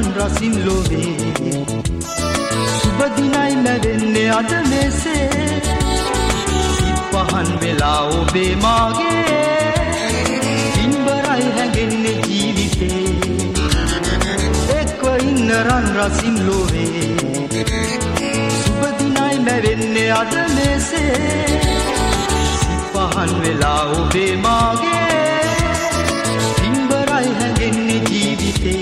රසින් ලොවේ සුබ දිනයි ලැබෙන්නේ අද මෙසේ සිත් පහන් වෙලා ඔබේ මාගේ ඉන්බරයි හැඟෙන්නේ ජීවිතේ එක්ව ඉන්න රන් රසින් ලොවේ සුබ දිනයි ලැබෙන්නේ අද මෙසේ සිත් පහන් වෙලා ඔබේ මාගේ ඉන්බරයි හැඟෙන්නේ ජීවිතේ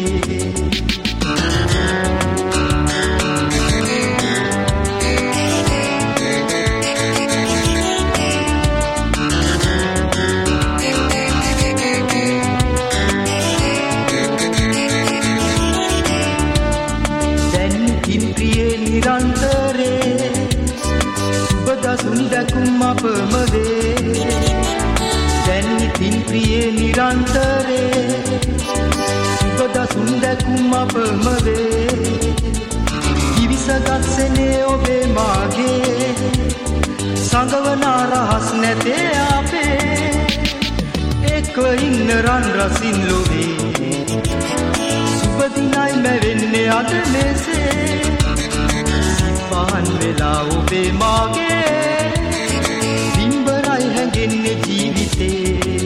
නිරන්තරේ සුබදසුන් දැකුම් අපම වේ දැන් ඉතින් ප්‍රියේ නිරන්තරේ සුබදසුන් දැකුම් අපම වේ කිවිසගත් සෙනේ ඔබේ මාගේ සංගවන රහස් නැතේ අපේ එක්ව ඉන්න රන් රසින් ලොවේ සුබ දිනයි ලැබෙන්නේ අද මෙසේ පහන් වෙලා ඔබේ මාගේ දින්බරයි හැඟෙන්නේ ජීවිතේ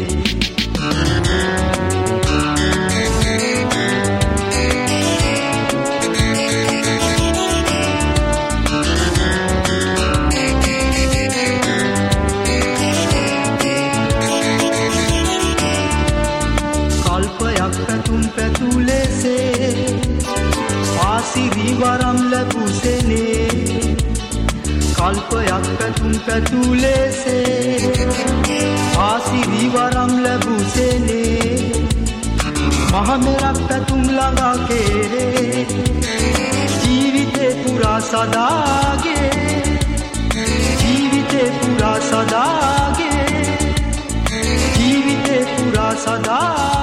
කල්පයක් පැතුම් පැතුලෙසේ ආසිරි වරම් ලැබුසෙනේ කල්පයක් පැතුම් පැතුලෙසේ ආසිරි වරම් ලැබුසෙනේ මහමෙරක් පැතුම් ළඟා කෙරේ ජීවිතේ පුරා සදාගේ ජීවිතේ පුරා සදාගේ ජීවිතේ පුරා සදා